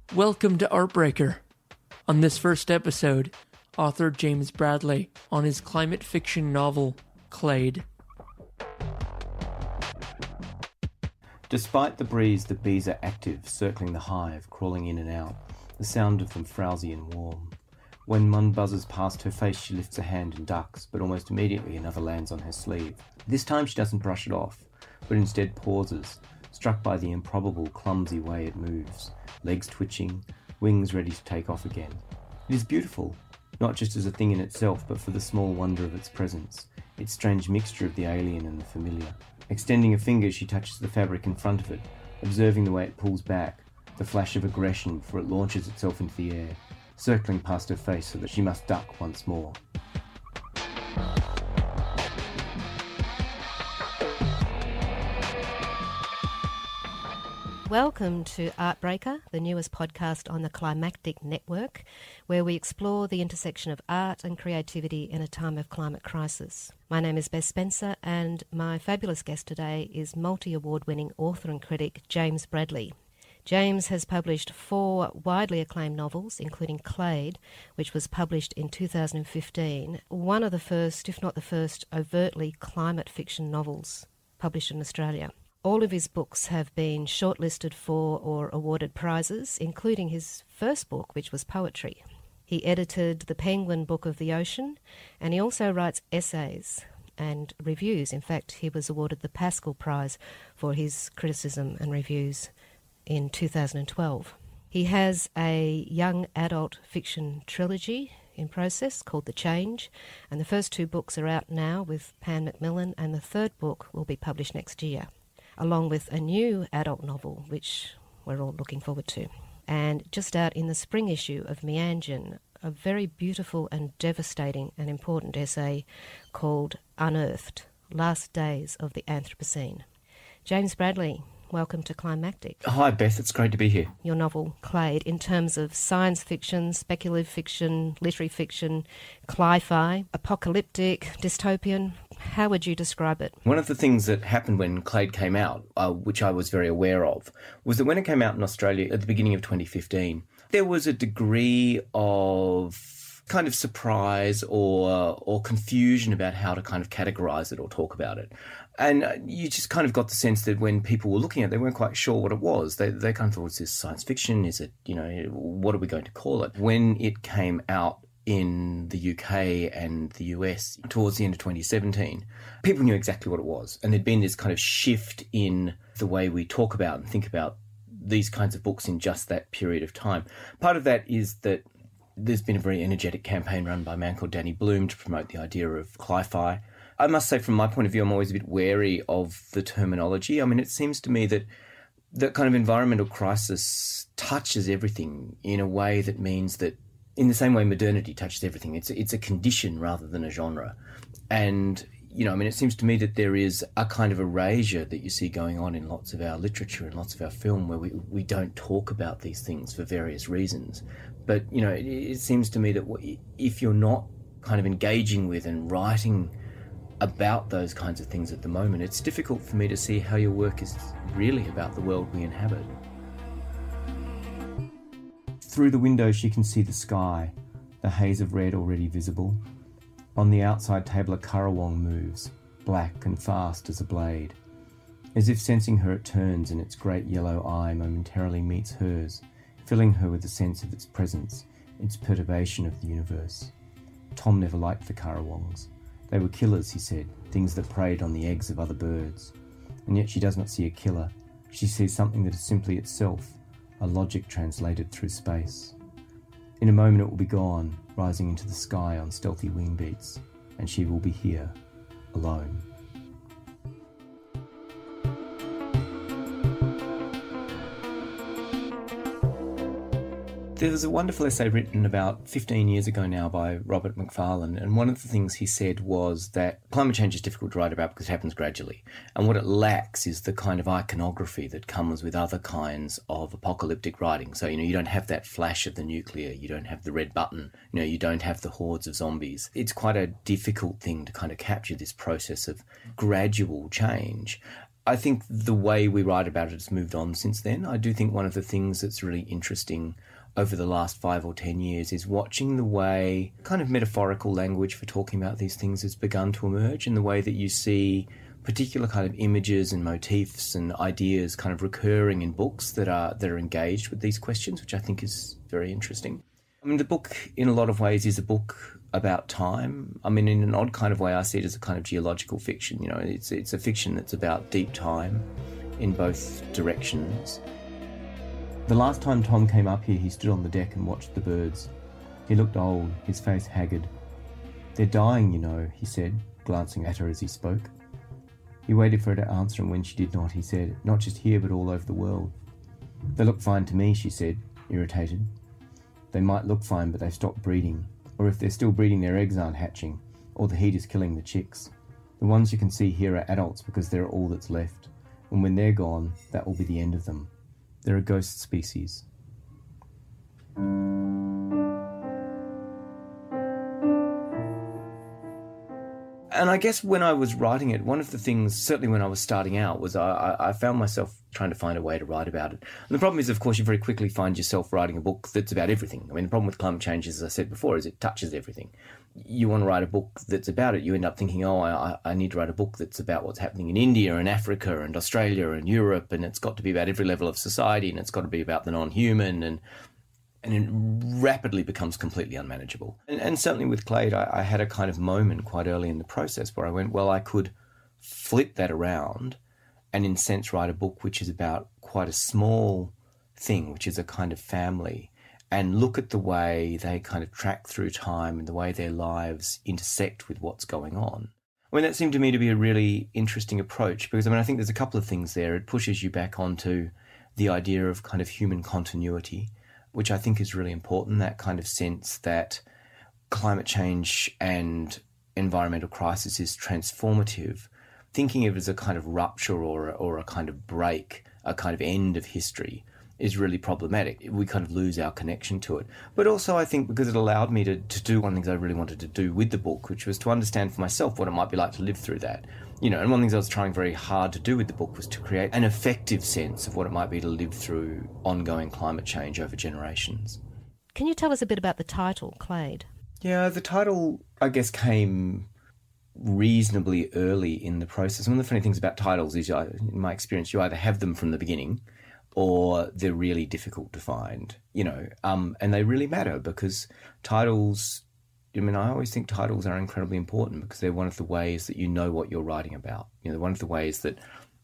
Welcome to Artbreaker. On this first episode, author James Bradley on his climate fiction novel, Clade. Despite the breeze, the bees are active, circling the hive, crawling in and out, the sound of them frowsy and warm. When Mun buzzes past her face, she lifts a hand and ducks, but almost immediately another lands on her sleeve. This time she doesn't brush it off, but instead pauses, struck by the improbable, clumsy way it moves, legs twitching, wings ready to take off again. It is beautiful, not just as a thing in itself, but for the small wonder of its presence, its strange mixture of the alien and the familiar. Extending a finger, she touches the fabric in front of it, observing the way it pulls back, the flash of aggression before it launches itself into the air, circling past her face so that she must duck once more. Welcome to Artbreaker, the newest podcast on the Climactic Network, where we explore the intersection of art and creativity in a time of climate crisis. My name is Bess Spencer, and my fabulous guest today is multi-award-winning author and critic James Bradley. James has published 4 widely acclaimed novels, including Clade, which was published in 2015, one of the first, if not the first, overtly climate fiction novels published in Australia. All of his books have been shortlisted for or awarded prizes, including his first book, which was poetry. He edited the Penguin Book of the Ocean, and he also writes essays and reviews. In fact, he was awarded the Pascal Prize for his criticism and reviews in 2012. He has a young adult fiction trilogy in process called The Change, and the first 2 books are out now with Pan Macmillan, and the third book will be published next year, along with a new adult novel, which we're all looking forward to. And just out in the spring issue of Meanjin, a very beautiful and devastating and important essay called Unearthed, Last Days of the Anthropocene. James Bradley, welcome to Climactic. Hi Beth, it's great to be here. Your novel, Clade, in terms of science fiction, speculative fiction, literary fiction, cli-fi, apocalyptic, dystopian, how would you describe it? One of the things that happened when Clade came out, which I was very aware of, was that when it came out in Australia at the beginning of 2015, there was a degree of kind of surprise or confusion about how to kind of categorise it or talk about it. And you just kind of got the sense that when people were looking at it, they weren't quite sure what it was. They kind of thought, is this science fiction? Is it, what are we going to call it? When it came out in the UK and the US towards the end of 2017, people knew exactly what it was. And there'd been this kind of shift in the way we talk about and think about these kinds of books in just that period of time. Part of that is that there's been a very energetic campaign run by a man called Danny Bloom to promote the idea of cli-fi. I must say, from my point of view, I'm always a bit wary of the terminology. I mean, it seems to me that that kind of environmental crisis touches everything in a way that means that, in the same way modernity touches everything, it's a condition rather than a genre. And, it seems to me that there is a kind of erasure that you see going on in lots of our literature and lots of our film where we don't talk about these things for various reasons. But, it seems to me that if you're not kind of engaging with and writing about those kinds of things at the moment, it's difficult for me to see how your work is really about the world we inhabit. Through the window she can see the sky, the haze of red already visible. On the outside table a currawong moves, black and fast as a blade. As if sensing her it turns, and its great yellow eye momentarily meets hers, filling her with a sense of its presence, its perturbation of the universe. Tom never liked the currawongs. They were killers, he said, things that preyed on the eggs of other birds. And yet she does not see a killer. She sees something that is simply itself, a logic translated through space. In a moment it will be gone, rising into the sky on stealthy wing beats, and she will be here, alone. There was a wonderful essay written about 15 years ago now by Robert Macfarlane, and one of the things he said was that climate change is difficult to write about because it happens gradually, and what it lacks is the kind of iconography that comes with other kinds of apocalyptic writing. So, you don't have that flash of the nuclear, you don't have the red button, you don't have the hordes of zombies. It's quite a difficult thing to kind of capture this process of gradual change. I think the way we write about it has moved on since then. I do think one of the things that's really interesting over the last 5 or 10 years is watching the way kind of metaphorical language for talking about these things has begun to emerge, in the way that you see particular kind of images and motifs and ideas kind of recurring in books that are engaged with these questions, which I think is very interesting. I mean, the book in a lot of ways is a book about time. I mean, in an odd kind of way, I see it as a kind of geological fiction. You know, it's a fiction that's about deep time in both directions. The last time Tom came up here, he stood on the deck and watched the birds. He looked old, his face haggard. "They're dying, you know," he said, glancing at her as he spoke. He waited for her to answer, and when she did not, he said, "Not just here, but all over the world." "They look fine to me," she said, irritated. "They might look fine, but they've stopped breeding. Or if they're still breeding, their eggs aren't hatching, or the heat is killing the chicks. The ones you can see here are adults because they're all that's left, and when they're gone, that will be the end of them. They're a ghost species." And I guess when I was writing it, one of the things, certainly when I was starting out, was I found myself trying to find a way to write about it. And the problem is, of course, you very quickly find yourself writing a book that's about everything. I mean, the problem with climate change, as I said before, is it touches everything. You want to write a book that's about it, you end up thinking, I need to write a book that's about what's happening in India and Africa and Australia and Europe, and it's got to be about every level of society, and it's got to be about the non-human, and it rapidly becomes completely unmanageable. And certainly with Clade, I had a kind of moment quite early in the process where I went, well, I could flip that around and in a sense write a book which is about quite a small thing, which is a kind of family, and look at the way they kind of track through time and the way their lives intersect with what's going on. I mean, that seemed to me to be a really interesting approach because, I mean, I think there's a couple of things there. It pushes you back onto the idea of kind of human continuity, which I think is really important, that kind of sense that climate change and environmental crisis is transformative. Thinking of it as a kind of rupture or a kind of break, a kind of end of history, is really problematic. We kind of lose our connection to it. But also I think because it allowed me to do one of the things I really wanted to do with the book, which was to understand for myself what it might be like to live through that. You know, and one of the things I was trying very hard to do with the book was to create an effective sense of what it might be to live through ongoing climate change over generations. Can you tell us a bit about the title, Clade? Yeah, the title, I guess, came reasonably early in the process. One of the funny things about titles is, in my experience, you either have them from the beginning or they're really difficult to find, you know, and they really matter because titles, I mean, I always think titles are incredibly important because they're one of the ways that you know what you're writing about. You know, they're one of the ways that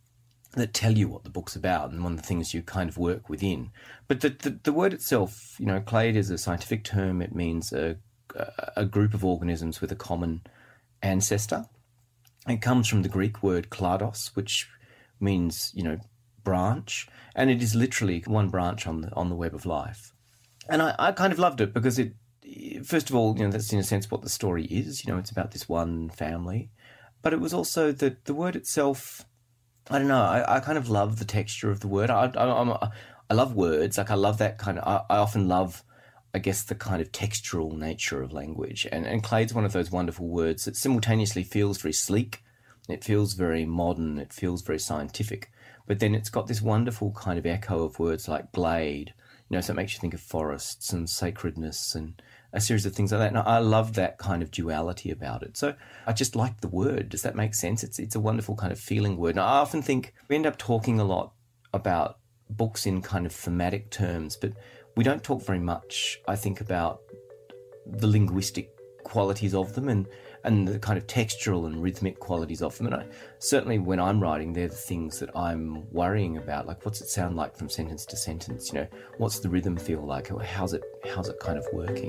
tell you what the book's about and one of the things you kind of work within. But the word itself, you know, clade is a scientific term. It means a group of organisms with a common ancestor. It comes from the Greek word klados, which means, you know, branch, and it is literally one branch on the web of life. And I kind of loved it because it, first of all, you know, that's in a sense what the story is. You know, it's about this one family. But it was also that the word itself, I don't know, I kind of love the texture of the word. I love words. Like I love that kind of, I often love, I guess, the kind of textural nature of language. And clade's one of those wonderful words that simultaneously feels very sleek. It feels very modern. It feels very scientific. But then it's got this wonderful kind of echo of words like glade, you know, so it makes you think of forests and sacredness and a series of things like that. And I love that kind of duality about it. So I just like the word. Does that make sense? It's a wonderful kind of feeling word. And I often think we end up talking a lot about books in kind of thematic terms, but we don't talk very much, I think, about the linguistic qualities of them and the kind of textural and rhythmic qualities of them. And certainly when I'm writing, they're the things that I'm worrying about. Like, what's it sound like from sentence to sentence? You know, what's the rhythm feel like? How's it kind of working?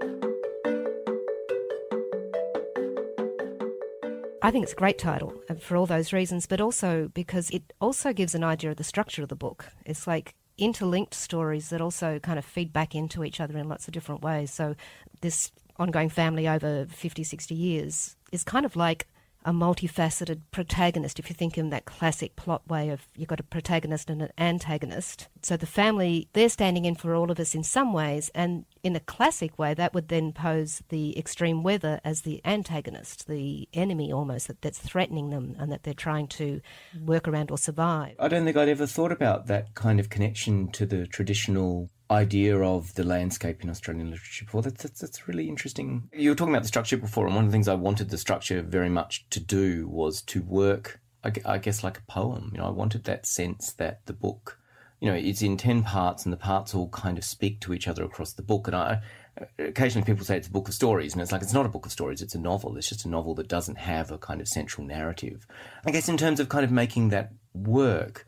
I think it's a great title for all those reasons, but also because it also gives an idea of the structure of the book. It's like interlinked stories that also kind of feed back into each other in lots of different ways. So this ongoing family over 50, 60 years is kind of like a multifaceted protagonist, if you think in that classic plot way of you've got a protagonist and an antagonist. So the family, they're standing in for all of us in some ways, and in a classic way, that would then pose the extreme weather as the antagonist, the enemy almost, that's threatening them and that they're trying to work around or survive. I don't think I'd ever thought about that kind of connection to the traditional idea of the landscape in Australian literature before. That's really interesting. You were talking about the structure before, and one of the things I wanted the structure very much to do was to work, I guess, like a poem. I wanted that sense that the book, it's in 10 parts and the parts all kind of speak to each other across the book. And occasionally people say it's a book of stories, and it's like, it's not a book of stories, it's a novel. It's just a novel that doesn't have a kind of central narrative. I guess in terms of kind of making that work,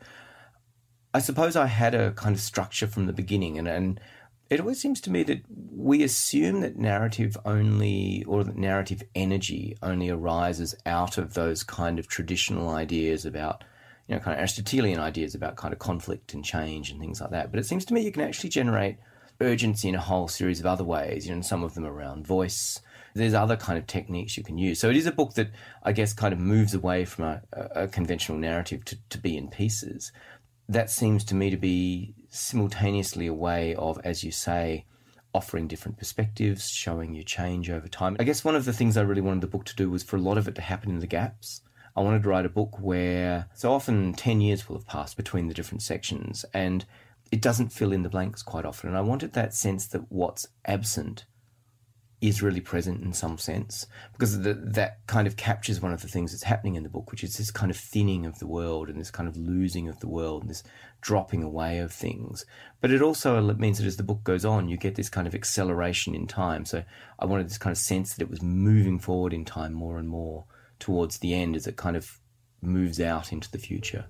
I suppose I had a kind of structure from the beginning, and it always seems to me that we assume that narrative only, or that narrative energy only arises out of those kind of traditional ideas about, kind of Aristotelian ideas about kind of conflict and change and things like that. But it seems to me you can actually generate urgency in a whole series of other ways, and some of them around voice. There's other kind of techniques you can use. So it is a book that I guess kind of moves away from a conventional narrative to be in pieces. That seems to me to be simultaneously a way of, as you say, offering different perspectives, showing you change over time. I guess one of the things I really wanted the book to do was for a lot of it to happen in the gaps. I wanted to write a book where so often 10 years will have passed between the different sections, and it doesn't fill in the blanks quite often. And I wanted that sense that what's absent is really present in some sense, because that kind of captures one of the things that's happening in the book, which is this kind of thinning of the world and this kind of losing of the world and this dropping away of things. But it also means that as the book goes on, you get this kind of acceleration in time. So I wanted this kind of sense that it was moving forward in time more and more towards the end as it kind of moves out into the future.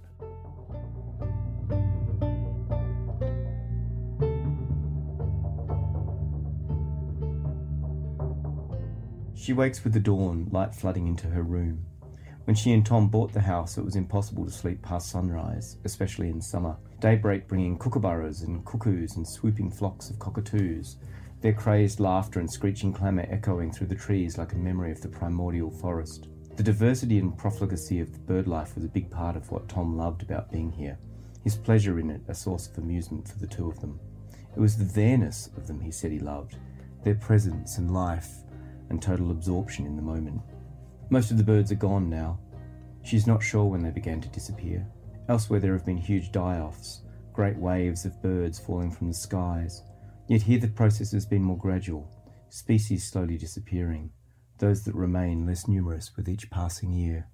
She wakes with the dawn, light flooding into her room. When she and Tom bought the house, it was impossible to sleep past sunrise, especially in summer. Daybreak bringing kookaburras and cuckoos and swooping flocks of cockatoos, their crazed laughter and screeching clamour echoing through the trees like a memory of the primordial forest. The diversity and profligacy of the bird life was a big part of what Tom loved about being here, his pleasure in it a source of amusement for the two of them. It was the there-ness of them he said he loved, their presence and life, and total absorption in the moment. Most of the birds are gone now. She's not sure when they began to disappear. Elsewhere there have been huge die-offs, great waves of birds falling from the skies. Yet here the process has been more gradual, species slowly disappearing, those that remain less numerous with each passing year.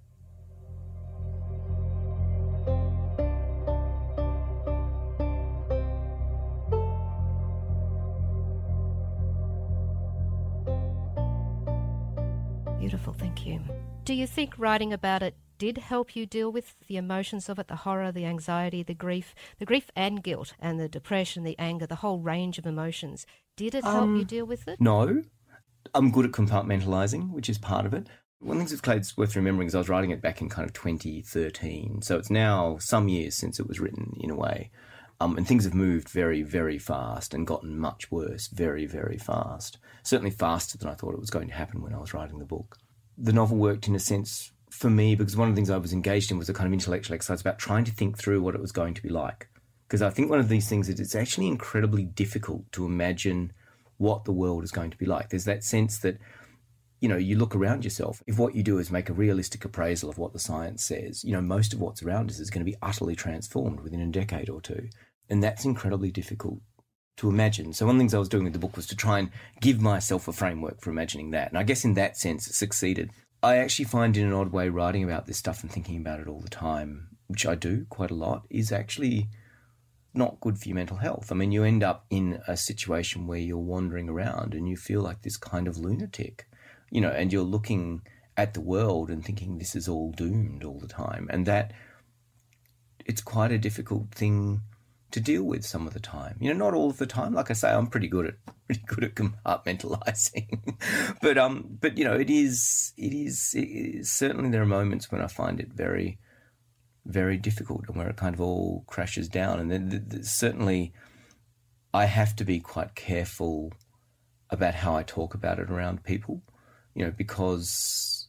Beautiful, thank you. Do you think writing about it did help you deal with the emotions of it, the horror, the anxiety, the grief and guilt, and the depression, the anger, the whole range of emotions? Did it help you deal with it? No. I'm good at compartmentalising, which is part of it. One of the things with Clade's worth remembering is I was writing it back in kind of 2013, so it's now some years since it was written in a way. And things have moved very, very fast and gotten much worse very, very fast. Certainly faster than I thought it was going to happen when I was writing the book. The novel worked in a sense for me because one of the things I was engaged in was a kind of intellectual exercise about trying to think through what it was going to be like. Because I think one of these things is it's actually incredibly difficult to imagine what the world is going to be like. There's that sense that, you look around yourself. If what you do is make a realistic appraisal of what the science says, most of what's around us is going to be utterly transformed within a decade or two. And that's incredibly difficult to imagine. So one of the things I was doing with the book was to try and give myself a framework for imagining that. And I guess in that sense it succeeded. I actually find in an odd way writing about this stuff and thinking about it all the time, which I do quite a lot, is actually not good for your mental health. I mean, you end up in a situation where you're wandering around and you feel like this kind of lunatic, and you're looking at the world and thinking this is all doomed all the time. And that it's quite a difficult thing to deal with some of the time. Not all of the time. Like I say, I'm pretty good at compartmentalising. but it is certainly there are moments when I find it very, very difficult and where it kind of all crashes down. And then certainly I have to be quite careful about how I talk about it around people, because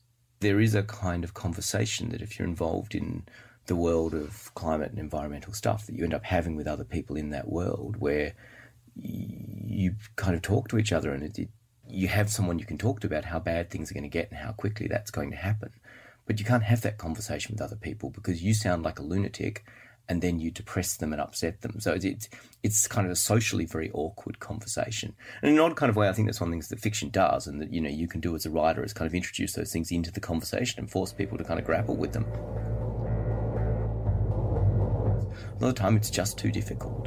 there is a kind of conversation that if you're involved in the world of climate and environmental stuff that you end up having with other people in that world, where you kind of talk to each other, and you have someone you can talk to about how bad things are going to get and how quickly that's going to happen. But you can't have that conversation with other people because you sound like a lunatic, and then you depress them and upset them. So it's kind of a socially very awkward conversation. And in an odd kind of way, I think that's one of the things that fiction does, and that, you can do as a writer, is kind of introduce those things into the conversation and force people to kind of grapple with them. A lot of the time, it's just too difficult.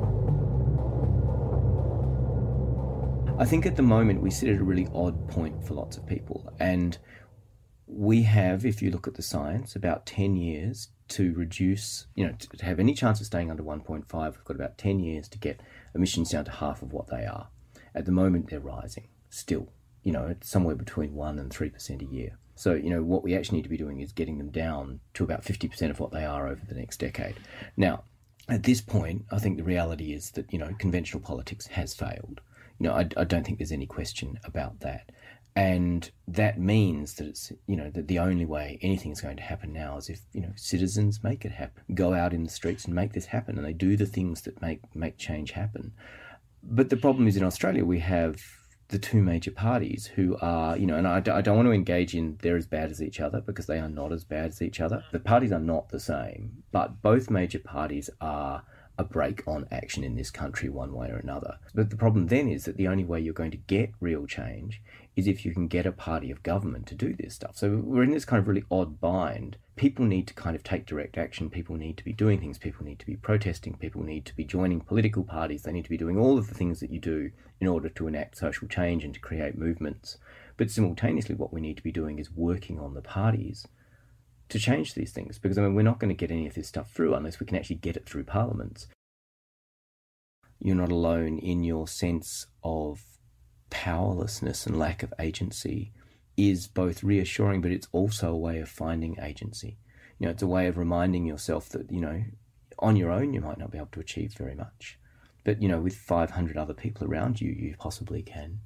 I think at the moment we sit at a really odd point for lots of people, and we have, if you look at the science, about 10 years to reduce, to have any chance of staying under 1.5, we've got about 10 years to get emissions down to half of what they are. At the moment, they're rising still, it's somewhere between 1% and 3% a year. So, what we actually need to be doing is getting them down to about 50% of what they are over the next decade. Now, at this point, I think the reality is that, conventional politics has failed. I don't think there's any question about that. And that means that it's, that the only way anything's going to happen now is if, citizens make it happen, go out in the streets and make this happen, and they do the things that make change happen. But the problem is in Australia, we have the two major parties who are, and I don't want to engage in they're as bad as each other, because they are not as bad as each other. The parties are not the same, but both major parties are a brake on action in this country one way or another. But the problem then is that the only way you're going to get real change is if you can get a party of government to do this stuff. So we're in this kind of really odd bind. People need to kind of take direct action. People need to be doing things. People need to be protesting. People need to be joining political parties. They need to be doing all of the things that you do in order to enact social change and to create movements. But simultaneously, what we need to be doing is working on the parties to change these things, because we're not going to get any of this stuff through unless we can actually get it through parliaments. You're not alone in your sense of powerlessness and lack of agency is both reassuring, but it's also a way of finding agency. It's a way of reminding yourself that, on your own you might not be able to achieve very much, but, with 500 other people around you, you possibly can.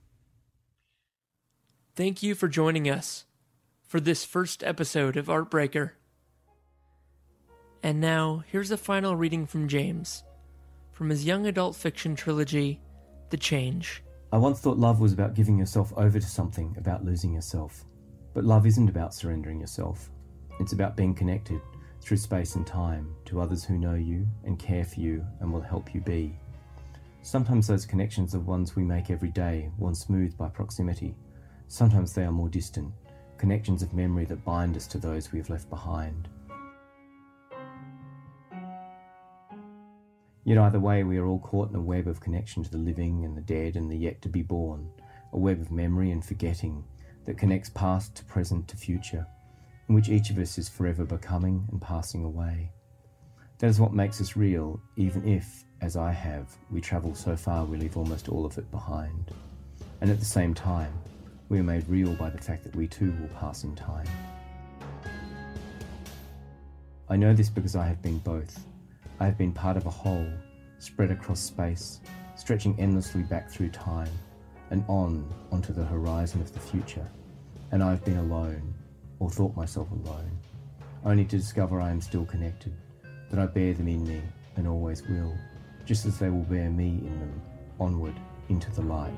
Thank you for joining us for this first episode of Artbreaker. And now, here's a final reading from James, from his young adult fiction trilogy, The Change. I once thought love was about giving yourself over to something, about losing yourself. But love isn't about surrendering yourself. It's about being connected, through space and time, to others who know you and care for you and will help you be. Sometimes those connections are ones we make every day, worn smooth by proximity. Sometimes they are more distant, connections of memory that bind us to those we have left behind. Yet either way, we are all caught in a web of connection to the living and the dead and the yet to be born, a web of memory and forgetting that connects past to present to future, in which each of us is forever becoming and passing away. That is what makes us real, even if, as I have, we travel so far we leave almost all of it behind. And at the same time, we are made real by the fact that we too will pass in time. I know this because I have been both. I have been part of a whole, spread across space, stretching endlessly back through time, and onto the horizon of the future. And I have been alone, or thought myself alone, only to discover I am still connected, that I bear them in me, and always will, just as they will bear me in them, onward into the light.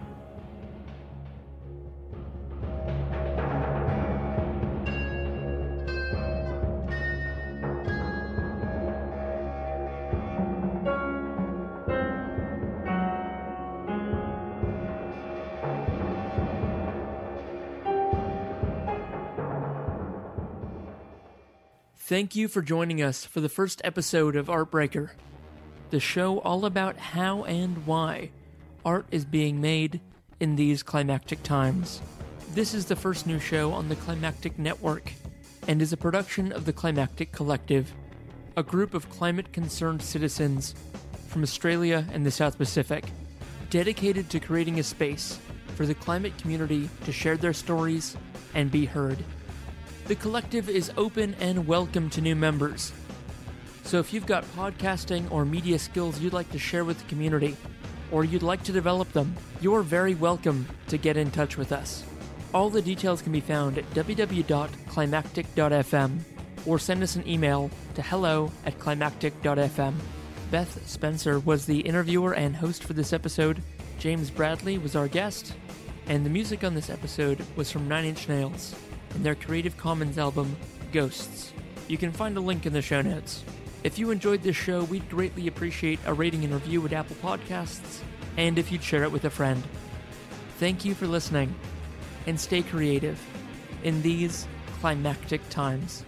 Thank you for joining us for the first episode of Artbreaker, the show all about how and why art is being made in these climactic times. This is the first new show on the Climactic Network and is a production of the Climactic Collective, a group of climate-concerned citizens from Australia and the South Pacific, dedicated to creating a space for the climate community to share their stories and be heard. The collective is open and welcome to new members. So if you've got podcasting or media skills you'd like to share with the community, or you'd like to develop them, you're very welcome to get in touch with us. All the details can be found at www.climactic.fm or send us an email to hello@climactic.fm. Beth Spencer was the interviewer and host for this episode. James Bradley was our guest, and the music on this episode was from Nine Inch Nails and their Creative Commons album, Ghosts. You can find a link in the show notes. If you enjoyed this show, we'd greatly appreciate a rating and review at Apple Podcasts, and if you'd share it with a friend. Thank you for listening, and stay creative in these climactic times.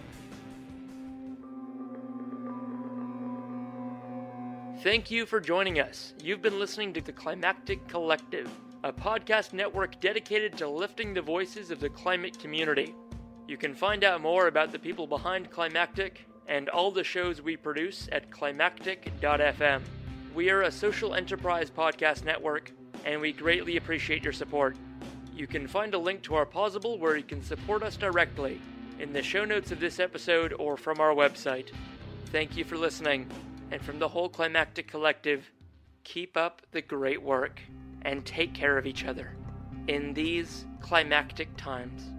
Thank you for joining us. You've been listening to the Climactic Collective, a podcast network dedicated to lifting the voices of the climate community. You can find out more about the people behind Climactic and all the shows we produce at climactic.fm. We are a social enterprise podcast network, and we greatly appreciate your support. You can find a link to our Pozible where you can support us directly in the show notes of this episode or from our website. Thank you for listening, and from the whole Climactic Collective, keep up the great work and take care of each other in these climactic times.